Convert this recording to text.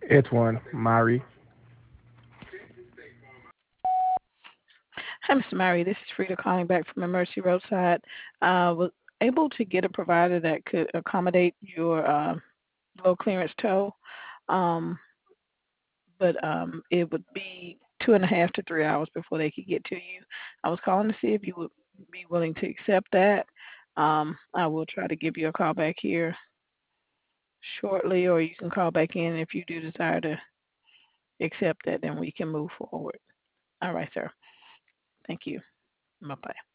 Antoine, Mari. Hi, Mr. Murray. This is Frida calling back from the Mercy Roadside. Was able to get a provider that could accommodate your low clearance tow, um, but it would be 2.5 to 3 hours before they could get to you. I was calling to see if you would be willing to accept that. I will try to give you a call back here shortly, or you can call back in if you do desire to accept that, then we can move forward. All right, sir. Thank you. Bye bye.